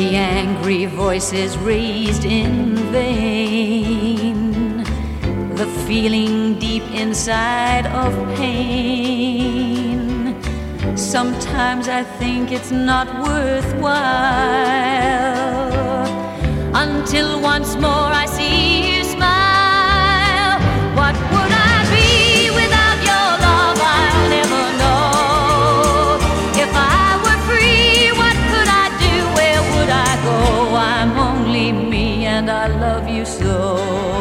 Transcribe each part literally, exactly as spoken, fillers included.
the angry voices raised in vain, the feeling deep inside of pain. Sometimes I think it's not worthwhile, until once more I see you smile. What would I be without your love? I'll never know. If I were free, what could I do? Where would I go? I'm only me and I love you so.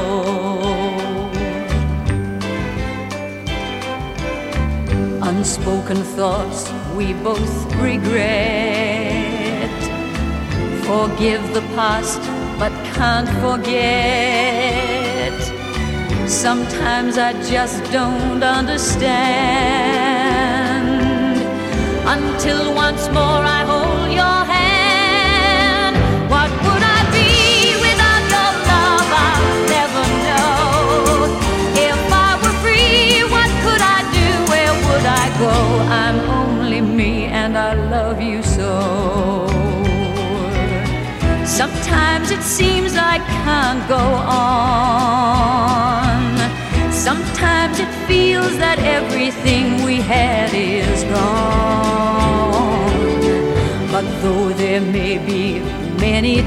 Unspoken thoughts we both regret. Forgive the past but can't forget. Sometimes I just don't understand, until once more I hold your hand. What would I be without your love? I'll never know. If I were free, what could I do? Where would I go? I'm only me and I love you so. Sometimes it seems I can't go on. Sometimes it feels that everything we had is gone. But though there may be many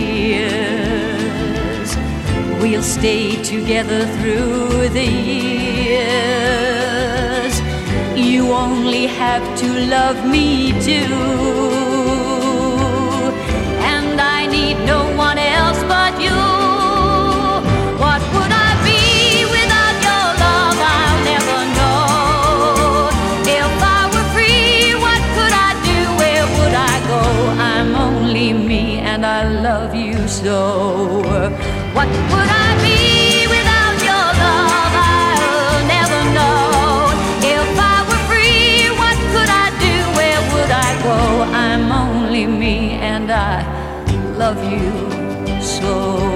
tears, we'll stay together through the years. You only have to love me too. No one else but you. What would I be without your love? I'll never know. If I were free, what could I do? Where would I go? I'm only me and I love you so. What would I be without your love? I'll never know. If I were free, what could I do? Where would I go? I'm only me and I love you so.